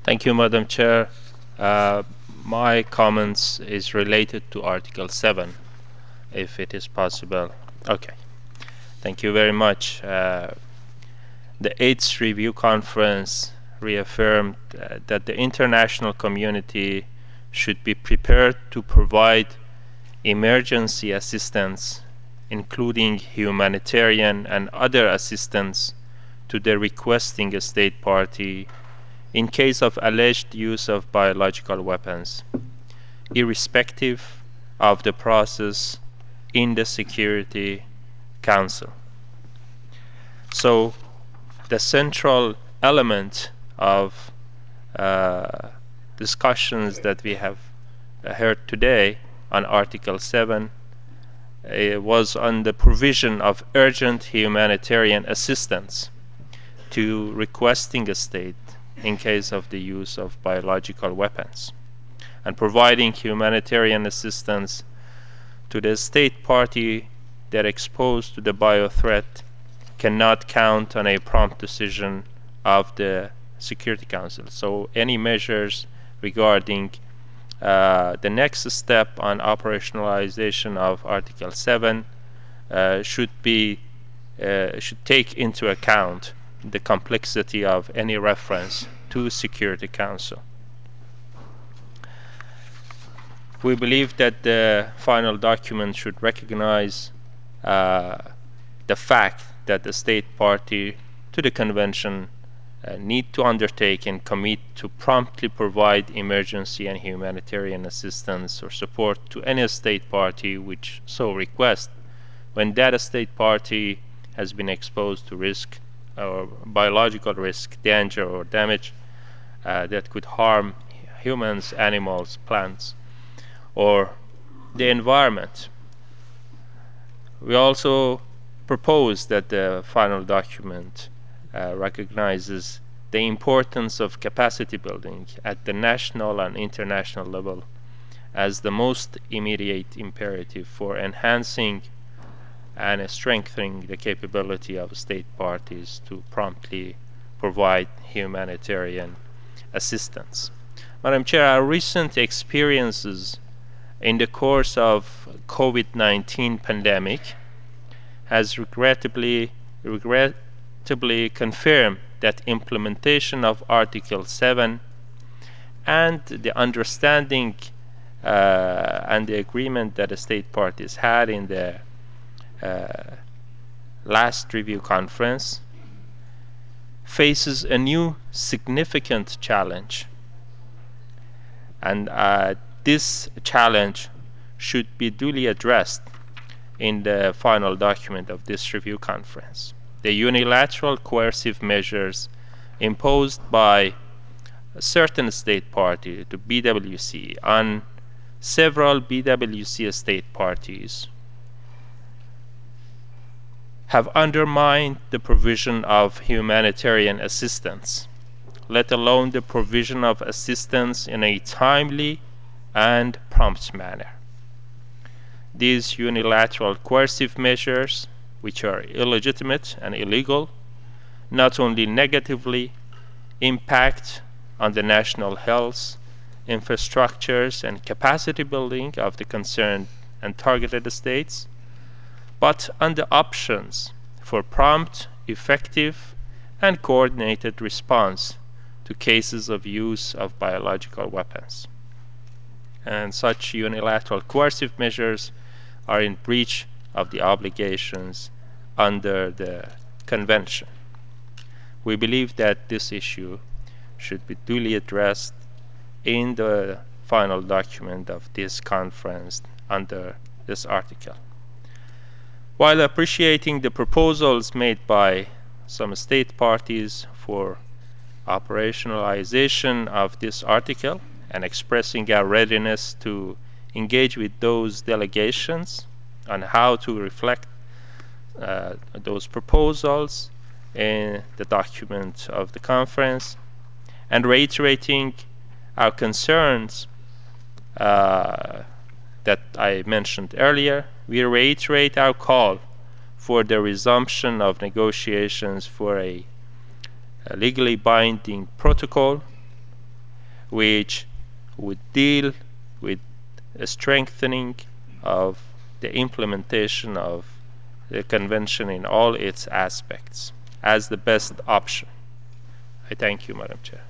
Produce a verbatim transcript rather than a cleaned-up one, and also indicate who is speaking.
Speaker 1: Thank you, Madam Chair. Uh, my comments is related to Article seven, if it is possible. Okay. Thank you very much. Uh, the eighth Review Conference reaffirmed uh, that the international community should be prepared to provide emergency assistance, including humanitarian and other assistance, to the requesting state party in case of alleged use of biological weapons, irrespective of the process in the Security Council. So the central element of uh, discussions that we have heard today on Article seven uh, was on the provision of urgent humanitarian assistance to requesting a state in case of the use of biological weapons, and providing humanitarian assistance to the state party that exposed to the bio threat cannot count on a prompt decision of the Security Council. So any measures regarding uh, the next step on operationalization of Article seven uh, should be uh, should take into account the complexity of any reference to Security Council. We believe that the final document should recognize uh, the fact that the state party to the convention uh, need to undertake and commit to promptly provide emergency and humanitarian assistance or support to any state party which so requests when that state party has been exposed to risk or biological risk, danger, or damage uh, that could harm humans, animals, plants, or the environment. We also propose that the final document uh, recognizes the importance of capacity building at the national and international level as the most immediate imperative for enhancing and strengthening the capability of state parties to promptly provide humanitarian assistance. Madam Chair, our recent experiences in the course of COVID nineteen pandemic has regrettably regrettably confirmed that implementation of Article seven and the understanding uh, and the agreement that the state parties had in the uh, last review conference faces a new significant challenge, and uh, this challenge should be duly addressed in the final document of this review conference. The unilateral coercive measures imposed by a certain state party, the B W C, on several B W C state parties have undermined the provision of humanitarian assistance, let alone the provision of assistance in a timely and prompt manner. These unilateral coercive measures, which are illegitimate and illegal, not only negatively impact on the national health, infrastructures, and capacity building of the concerned and targeted states, but on the options for prompt, effective, and coordinated response to cases of use of biological weapons. And such unilateral coercive measures are in breach of the obligations under the Convention. We believe that this issue should be duly addressed in the final document of this conference under this article. While appreciating the proposals made by some state parties for operationalization of this article and expressing our readiness to engage with those delegations on how to reflect uh, those proposals in the document of the conference, and reiterating our concerns uh, that I mentioned earlier, we reiterate our call for the resumption of negotiations for a, a legally binding protocol which would deal with a strengthening of the implementation of the convention in all its aspects as the best option. I thank you, Madam Chair.